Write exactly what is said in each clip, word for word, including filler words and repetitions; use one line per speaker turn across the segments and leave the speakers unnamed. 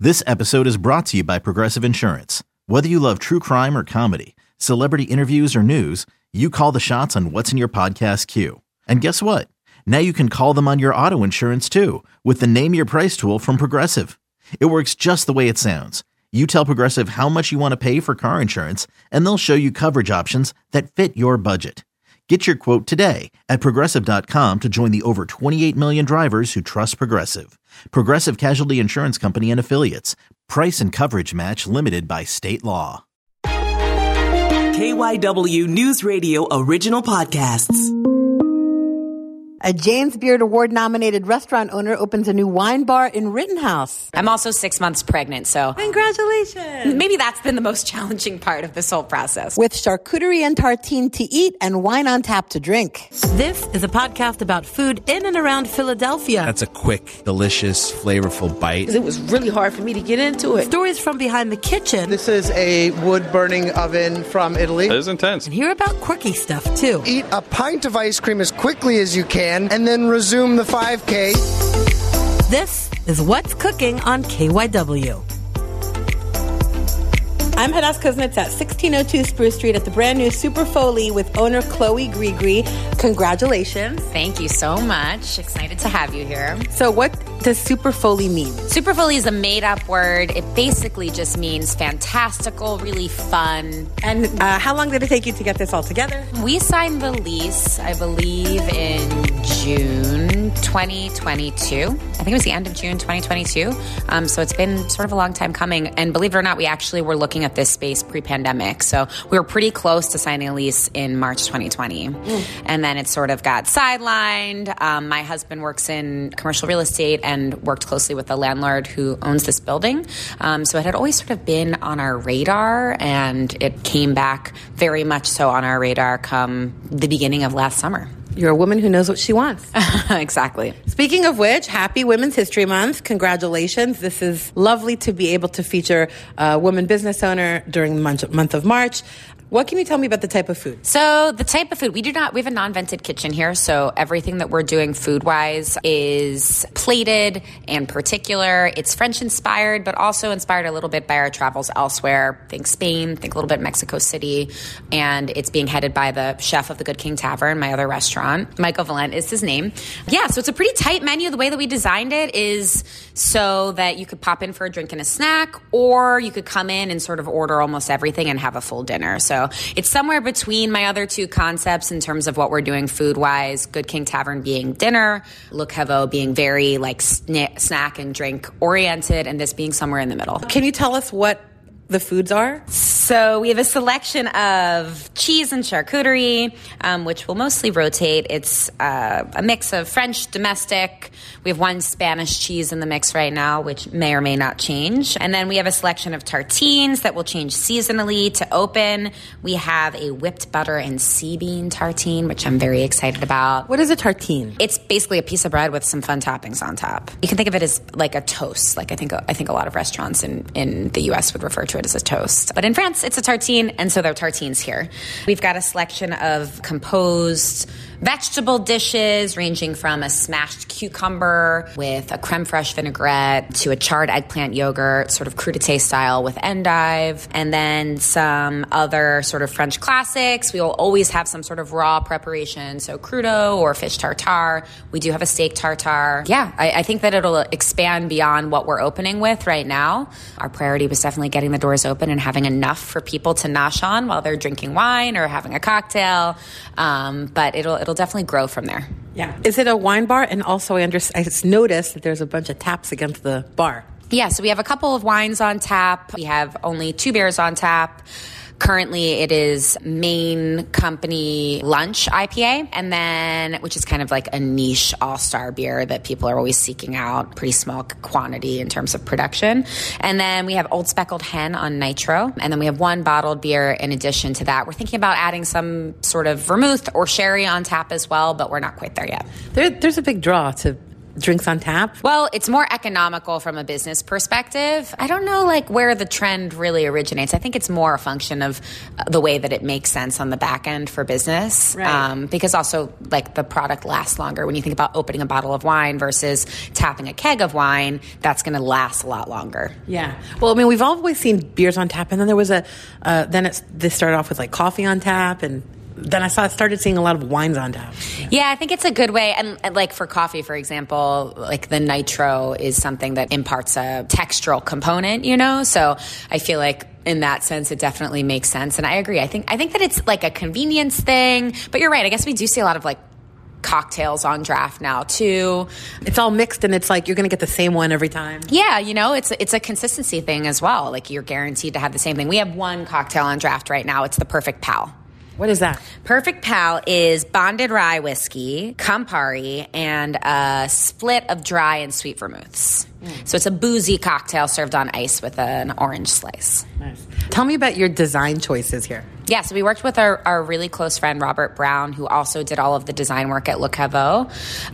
This episode is brought to you by Progressive Insurance. Whether you love true crime or comedy, celebrity interviews or news, you call the shots on what's in your podcast queue. And guess what? Now you can call them on your auto insurance too with the Name Your Price tool from Progressive. It works just the way it sounds. You tell Progressive how much you want to pay for car insurance, and they'll show you coverage options that fit your budget. Get your quote today at Progressive dot com to join the over twenty-eight million drivers who trust Progressive. Progressive Casualty Insurance Company and Affiliates. Price and coverage match limited by state law.
K Y W News Radio original podcasts.
A James Beard Award-nominated restaurant owner opens a new wine bar in Rittenhouse.
I'm also six months pregnant, so...
Congratulations!
Maybe that's been the most challenging part of this whole process.
With charcuterie and tartine to eat and wine on tap to drink. This is a podcast about food in and around Philadelphia.
That's a quick, delicious, flavorful bite.
It was really hard for me to get into it.
Stories from behind the kitchen.
This is a wood-burning oven from Italy.
It is intense.
And hear about quirky stuff, too.
Eat a pint of ice cream as quickly as you can, and then resume the five K.
This is What's Cooking on K Y W. I'm Hadas Kuznets at sixteen oh two Spruce Street at the brand new Super Foley with owner Chloe Grigri. Congratulations.
Thank you so much. Excited to have you here.
So what does Super Foley mean?
Super Foley is a made-up word. It basically just means fantastical, really fun.
And uh, how long did it take you to get this all together?
We signed the lease, I believe, in June twenty twenty-two. I think it was the end of June twenty twenty-two. Um, so it's been sort of a long time coming. And believe it or not, we actually were looking at this space pre-pandemic. So we were pretty close to signing a lease in March twenty twenty. Mm. And then it sort of got sidelined. Um, my husband works in commercial real estate and worked closely with the landlord who owns this building. Um, so it had always sort of been on our radar, and it came back very much so on our radar come the beginning of last summer.
You're a woman who knows what she wants.
Exactly.
Speaking of which, happy Women's History Month. Congratulations. This is lovely to be able to feature a woman business owner during the month month of March. What can you tell me about the type of food?
So the type of food, we do not, we have a non-vented kitchen here. So everything that we're doing food-wise is plated and particular. It's French inspired, but also inspired a little bit by our travels elsewhere. Think Spain, think a little bit Mexico City. And it's being headed by the chef of the Good King Tavern, my other restaurant. Michael Valent is his name. Yeah, so it's a pretty tight menu. The way that we designed it is so that you could pop in for a drink and a snack, or you could come in and sort of order almost everything and have a full dinner. So it's somewhere between my other two concepts in terms of what we're doing food-wise. Good King Tavern being dinner, Le Caveau being very like sna- snack and drink oriented, and this being somewhere in the middle.
Can you tell us what the foods are?
So we have a selection of cheese and charcuterie, um, which will mostly rotate. It's uh, a mix of French, domestic. We have one Spanish cheese in the mix right now, which may or may not change. And then we have a selection of tartines that will change seasonally to open. We have a whipped butter and sea bean tartine, which I'm very excited about.
What is a tartine?
It's basically a piece of bread with some fun toppings on top. You can think of it as like a toast. Like I think I think a lot of restaurants in, in the U S would refer to it as a toast. But in France, it's a tartine, and so there are tartines here. We've got a selection of composed vegetable dishes ranging from a smashed cucumber with a creme fraiche vinaigrette to a charred eggplant yogurt, sort of crudité style with endive, and then some other sort of French classics. We will always have some sort of raw preparation, so crudo or fish tartare. We do have a steak tartare. Yeah, I, I think that it'll expand beyond what we're opening with right now. Our priority was definitely getting the doors open and having enough for people to nosh on while they're drinking wine or having a cocktail, um, but it'll it'll definitely grow from there.
Yeah. Is it a wine bar? And also, I, under- I noticed that there's a bunch of taps against the bar.
Yeah, so we have a couple of wines on tap. We have only two beers on tap. Currently, it is Main Company Lunch I P A, and then, which is kind of like a niche all-star beer that people are always seeking out, pretty small quantity in terms of production. And then we have Old Speckled Hen on Nitro, and then we have one bottled beer in addition to that. We're thinking about adding some sort of vermouth or sherry on tap as well, but we're not quite there yet.
There, there's a big draw to drinks on tap?
Well, it's more economical from a business perspective. I don't know like where the trend really originates. I think it's more a function of the way that it makes sense on the back end for business.
Right.
Um, because also like the product lasts longer. When you think about opening a bottle of wine versus tapping a keg of wine, that's going to last a lot longer.
Yeah. Well, I mean, we've always seen beers on tap, and then there was a, uh, then it's, this started off with like coffee on tap, and then I saw started seeing a lot of wines on tap.
Yeah. yeah, I think it's a good way. And, and like for coffee, for example, like the nitro is something that imparts a textural component, you know? So I feel like in that sense, it definitely makes sense. And I agree. I think I think that it's like a convenience thing. But you're right. I guess we do see a lot of like cocktails on draft now too.
It's all mixed, and it's like you're going to get the same one every time.
Yeah, you know, it's it's a consistency thing as well. Like you're guaranteed to have the same thing. We have one cocktail on draft right now. It's the Perfect Pal.
What is that?
Perfect Pal is bonded rye whiskey, Campari, and a split of dry and sweet vermouths. Mm. So it's a boozy cocktail served on ice with an orange slice.
Nice. Tell me about your design choices here.
Yeah, so we worked with our, our really close friend, Robert Brown, who also did all of the design work at Le Caveau.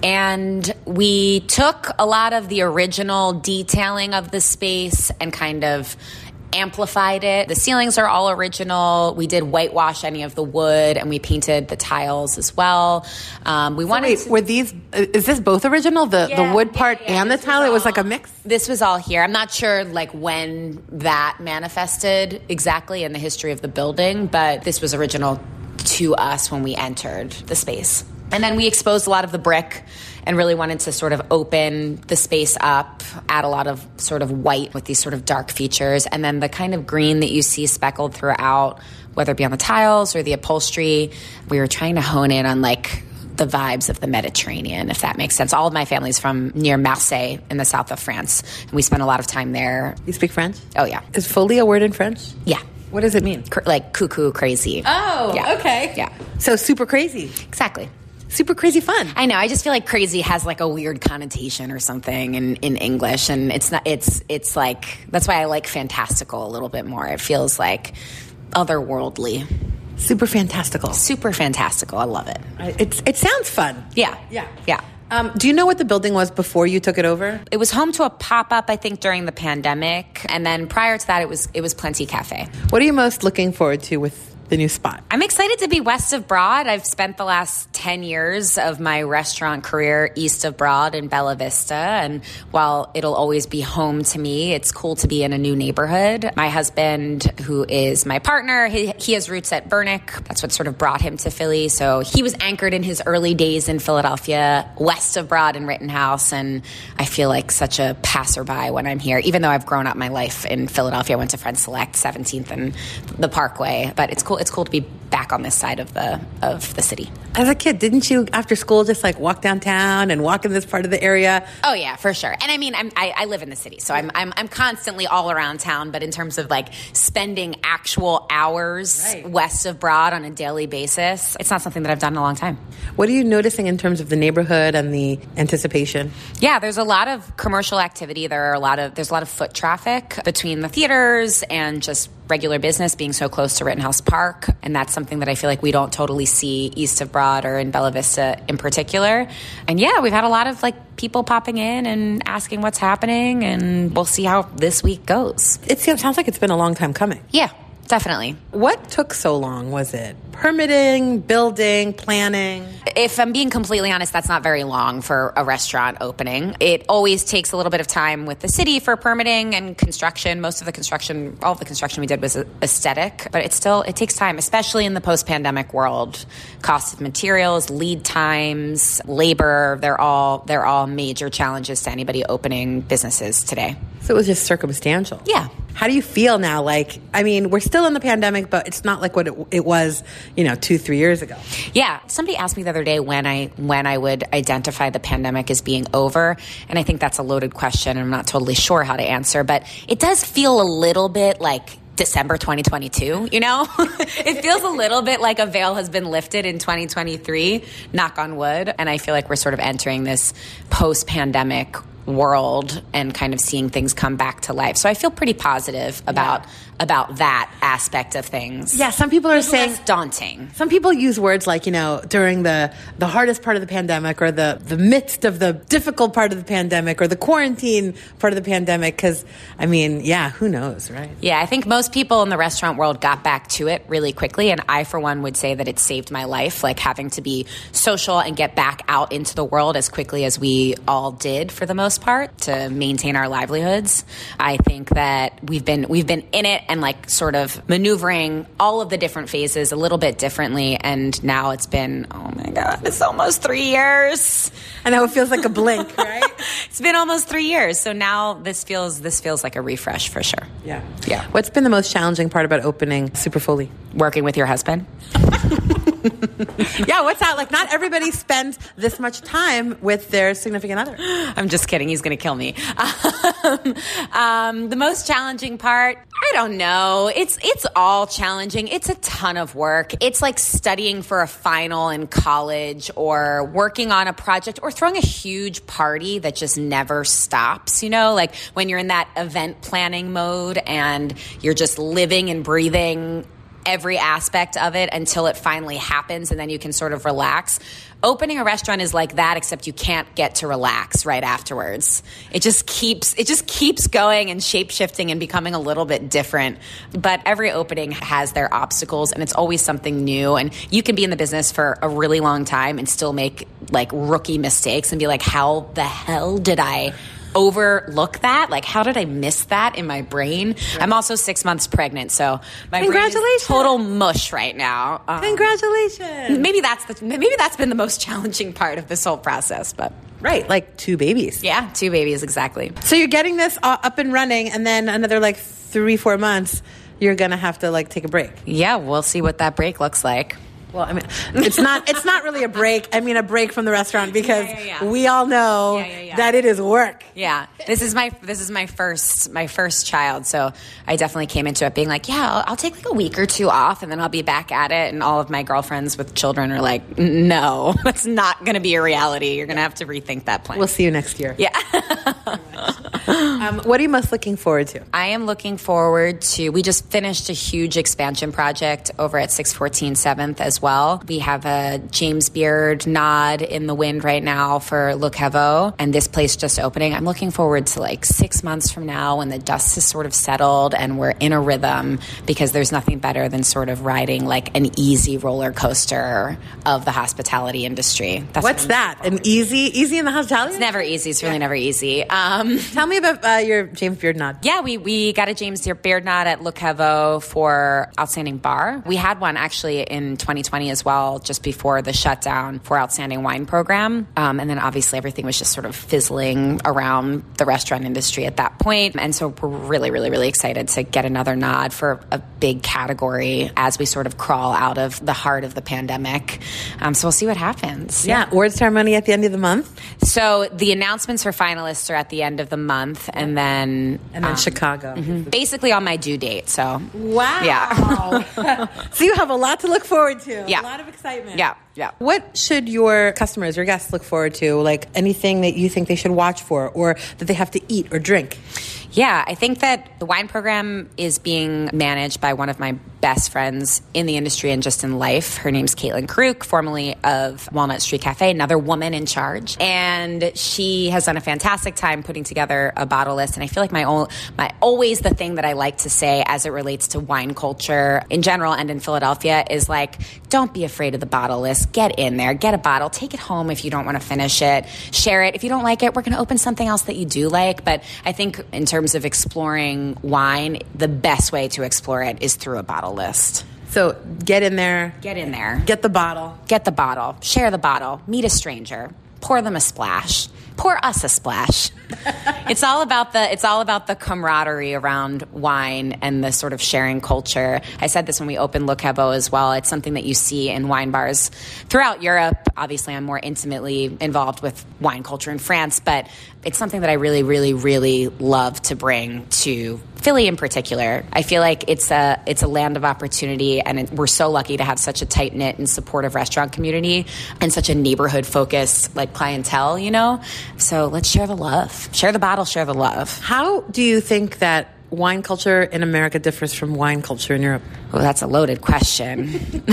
And we took a lot of the original detailing of the space and kind of amplified it. The ceilings are all original. We did whitewash any of the wood, and we painted the tiles as well. Um, we
so
wanted
wait,
to,
were these, is this both original? The
Yeah,
the wood
yeah,
part
yeah,
and the
this
tile?
was
It was
all-
like a mix?
This was all here. I'm not sure like when that manifested exactly in the history of the building, but this was original to us when we entered the space. And then we exposed a lot of the brick and really wanted to sort of open the space up, add a lot of sort of white with these sort of dark features. And then the kind of green that you see speckled throughout, whether it be on the tiles or the upholstery, we were trying to hone in on like the vibes of the Mediterranean, if that makes sense. All of my family's from near Marseille in the south of France. And we spent a lot of time there.
You speak French?
Oh, yeah.
Is folie a word in French?
Yeah.
What does it mean?
Cr- like cuckoo crazy.
Oh,
Yeah.
okay.
Yeah.
So super crazy.
Exactly.
Super crazy fun.
I know. I just feel like crazy has like a weird connotation or something in, in English, and it's not. It's it's like that's why I like fantastical a little bit more. It feels like otherworldly,
Super fantastical.
super fantastical. I love it.
It's it sounds fun.
Yeah,
Yeah.
yeah.
Um, do you know what the building was before you took it over?
It was home to a pop up, I think, during the pandemic, and then prior to that, it was it was Plenty Cafe.
What are you most looking forward to with the new spot?
I'm excited to be west of Broad. I've spent the last ten years of my restaurant career east of Broad in Bella Vista. And while it'll always be home to me, it's cool to be in a new neighborhood. My husband, who is my partner, he, he has roots at Burnick. That's what sort of brought him to Philly. So he was anchored in his early days in Philadelphia, west of Broad in Rittenhouse. And I feel like such a passerby when I'm here, even though I've grown up my life in Philadelphia. I went to Friends Select, seventeenth and the Parkway. But it's cool. It's cool to be back on this side of the of the city.
As a kid, didn't you, after school, just like walk downtown and walk in this part of the area?
Oh yeah, for sure. And I mean, I'm, I, I live in the city, so I'm, I'm I'm constantly all around town. But in terms of like spending actual hours
Right.
west of Broad on a daily basis, it's not something that I've done in a long time.
What are you noticing in terms of the neighborhood and the anticipation?
Yeah, there's a lot of commercial activity. There are a lot of there's a lot of foot traffic between the theaters and just regular business being so close to Rittenhouse Park. And that's something that I feel like we don't totally see east of Broad or in Bella Vista in particular. And yeah, we've had a lot of like people popping in and asking what's happening, and we'll see how this week goes.
It sounds like it's been a long time coming.
Yeah, definitely.
What took so long? Was it permitting, building, planning?
If I'm being completely honest, that's not very long for a restaurant opening. It always takes a little bit of time with the city for permitting and construction. Most of the construction, all of the construction we did was aesthetic, but it still, it takes time, especially in the post-pandemic world. Cost of materials, lead times, labor, they're all, they're all major challenges to anybody opening businesses today.
So it was just circumstantial.
Yeah.
How do you feel now? Like, I mean, we're still in the pandemic, but it's not like what it, it was, you know, two, three years ago.
Yeah. Somebody asked me the other day when I when I would identify the pandemic as being over. And I think that's a loaded question. I'm not totally sure how to answer, but it does feel a little bit like December twenty twenty-two, you know? It feels a little bit like a veil has been lifted in twenty twenty-three, knock on wood. And I feel like we're sort of entering this post-pandemic world and kind of seeing things come back to life. So I feel pretty positive about yeah. about that aspect of things.
Yeah, some people are
it's
saying
less daunting.
Some people use words like, you know, during the the hardest part of the pandemic, or the the midst of the difficult part of the pandemic, or the quarantine part of the pandemic, because I mean, yeah, who knows, right?
Yeah, I think most people in the restaurant world got back to it really quickly, and I for one would say that it saved my life, like having to be social and get back out into the world as quickly as we all did for the most part to maintain our livelihoods. I think that we've been we've been in it and like sort of maneuvering all of the different phases a little bit differently, and now it's been, oh my God, it's almost three years.
I know, it feels like a blink, right?
It's been almost three years, so now this feels this feels like a refresh for sure.
Yeah.
Yeah.
What's been the most challenging part about opening Super Foley?
Working with your husband.
Yeah, what's that? Like, not everybody spends this much time with their significant other.
I'm just kidding. He's going to kill me. Um, um, the most challenging part, I don't know. It's it's all challenging. It's a ton of work. It's like studying for a final in college, or working on a project, or throwing a huge party that just never stops, you know? Like when you're in that event planning mode and you're just living and breathing every aspect of it until it finally happens, and then you can sort of relax. Opening a restaurant is like that, except you can't get to relax right afterwards. It just keeps it just keeps going and shape-shifting and becoming a little bit different. But every opening has their obstacles, and it's always something new. And you can be in the business for a really long time and still make like rookie mistakes and be like, how the hell did I overlook that? Like, how did I miss that in my brain? Right. I'm also six months pregnant, so my brain is total mush right now. Um,
Congratulations.
Maybe that's the maybe that's been the most challenging part of this whole process, but
right, like two babies.
Yeah, two babies, exactly.
So you're getting this up and running, and then another like three, four months, you're gonna have to like take a break.
Yeah, we'll see what that break looks like.
Well, I mean, it's not it's not really a break. I mean, a break from the restaurant, because
yeah, yeah, yeah.
we all know
yeah, yeah, yeah.
that it is work.
Yeah, this is my this is my first my first child, so I definitely came into it being like, yeah, I'll, I'll take like a week or two off, and then I'll be back at it. And all of my girlfriends with children are like, no, that's not going to be a reality. You're going to have to rethink that plan.
We'll see you next year.
Yeah.
um, what are you most looking forward to?
I am looking forward to. We just finished a huge expansion project over at six fourteen seventh as well. We have a James Beard nod in the wind right now for Le Caveau, and this place just opening. I'm looking forward to like six months from now when the dust has sort of settled and we're in a rhythm, because there's nothing better than sort of riding like an easy roller coaster of the hospitality industry. That's
What's
what
that? An easy, easy in the hospitality?
It's never easy. It's really yeah. never easy. Um,
Tell me about uh, your James Beard nod.
Yeah, we, we got a James Beard nod at Le Caveau for Outstanding Bar. We had one actually in twenty twenty as well. Well, just before the shutdown for Outstanding Wine Program. Um, and then obviously everything was just sort of fizzling around the restaurant industry at that point. And so we're really, really, really excited to get another nod for a big category as we sort of crawl out of the heart of the pandemic. Um, so we'll see what happens.
Yeah. yeah. Award ceremony at the end of the month.
So the announcements for finalists are at the end of the month. And then...
And then
um,
Chicago.
Mm-hmm. Basically on my due date. So...
Wow.
Yeah.
So you have a lot to look forward to.
Yeah.
A lot of excitement.
Yeah, yeah.
What should your customers, your guests look forward to? Like anything that you think they should watch for, or that they have to eat or drink?
Yeah, I think that the wine program is being managed by one of my best friends in the industry and just in life. Her name's Caitlin Karuk, formerly of Walnut Street Cafe, another woman in charge. And she has done a fantastic time putting together a bottle list. And I feel like my own, my always the thing that I like to say as it relates to wine culture in general and in Philadelphia is like, don't be afraid of the bottle list. Get in there, get a bottle, take it home if you don't want to finish it, share it. If you don't like it, we're going to open something else that you do like. But I think in terms of exploring wine, the best way to explore it is through a bottle list.
So get in there.
Get in there.
Get the bottle.
Get the bottle. Share the bottle. Meet a stranger. Pour them a splash. Pour us a splash. It's all about the it's all about the camaraderie around wine and the sort of sharing culture. I said this when we opened Le Caveau as well. It's something that you see in wine bars throughout Europe. Obviously, I'm more intimately involved with wine culture in France, but it's something that I really, really, really love to bring to Philly in particular. I feel like it's a it's a land of opportunity, and it, we're so lucky to have such a tight knit and supportive restaurant community and such a neighborhood focused like clientele. You know, so let's share the love, share the bottle, share the love.
How do you think that wine culture in America differs from wine culture in Europe?
Oh, that's a loaded question. um,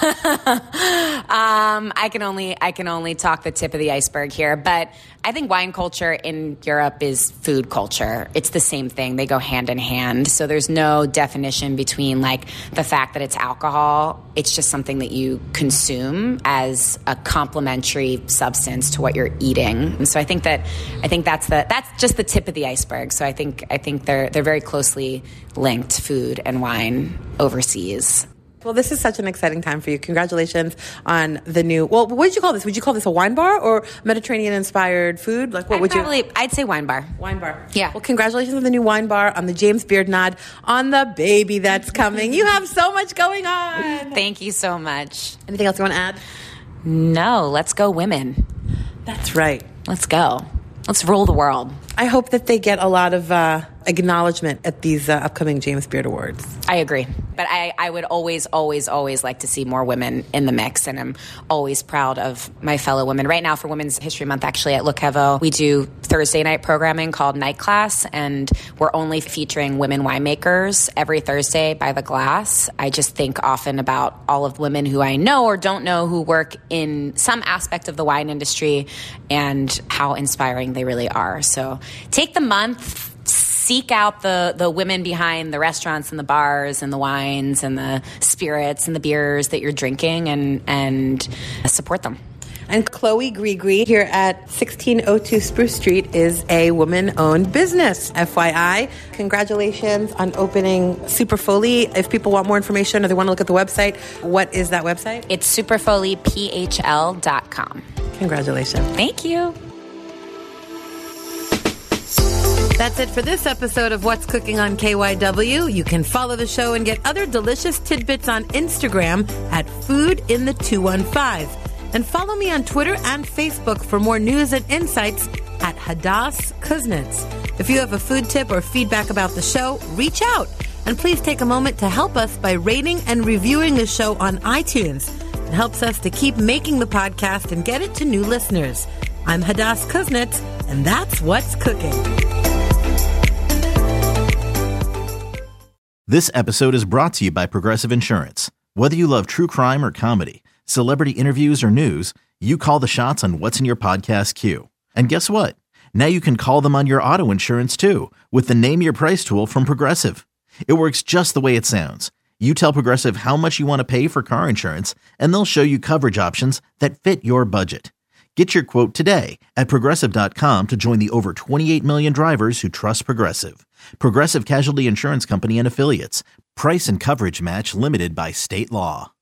I can only I can only talk the tip of the iceberg here, but I think wine culture in Europe is food culture. It's the same thing. They go hand in hand. So there's no definition between like the fact that it's alcohol. It's just something that you consume as a complementary substance to what you're eating. And so I think that I think that's the that's just the tip of the iceberg. So I think I think they're they're very closely linked, food and wine overseas.
Well, this is such an exciting time for you. Congratulations on the new, well, what did you call this? Would you call this a wine bar or Mediterranean-inspired food? Like, what
I'd
would
probably,
you?
I'd say wine bar.
Wine bar.
Yeah.
Well, congratulations on the new wine bar, on the James Beard nod, on the baby that's coming. You have so much going on.
Thank you so much.
Anything else you want to add?
No, let's go women.
That's right.
Let's go. Let's rule the world.
I hope that they get a lot of uh, acknowledgement at these uh, upcoming James Beard Awards.
I agree. But I, I would always, always, always like to see more women in the mix, and I'm always proud of my fellow women. Right now for Women's History Month, actually, at Le Caveau, we do Thursday night programming called Night Class, and we're only featuring women winemakers every Thursday by the glass. I just think often about all of the women who I know or don't know who work in some aspect of the wine industry and how inspiring they really are. So take the month, seek out the, the women behind the restaurants and the bars and the wines and the spirits and the beers that you're drinking, and, and support them.
And Chloe Grigri here at sixteen oh two Spruce Street is a woman-owned business, F Y I. Congratulations on opening Superfoley. If people want more information or they want to look at the website, what is that website?
It's superfoley p h l dot com.
Congratulations.
Thank you.
That's it for this episode of What's Cooking on K Y W. You can follow the show and get other delicious tidbits on Instagram at Food in the two one five. And follow me on Twitter and Facebook for more news and insights at Hadas Kuznets. If you have a food tip or feedback about the show, reach out. And please take a moment to help us by rating and reviewing the show on iTunes. It helps us to keep making the podcast and get it to new listeners. I'm Hadas Kuznets, and that's What's Cooking.
This episode is brought to you by Progressive Insurance. Whether you love true crime or comedy, celebrity interviews or news, you call the shots on what's in your podcast queue. And guess what? Now you can call them on your auto insurance too with the Name Your Price tool from Progressive. It works just the way it sounds. You tell Progressive how much you want to pay for car insurance, and they'll show you coverage options that fit your budget. Get your quote today at Progressive dot com to join the over twenty-eight million drivers who trust Progressive. Progressive Casualty Insurance Company and Affiliates. Price and coverage match limited by state law.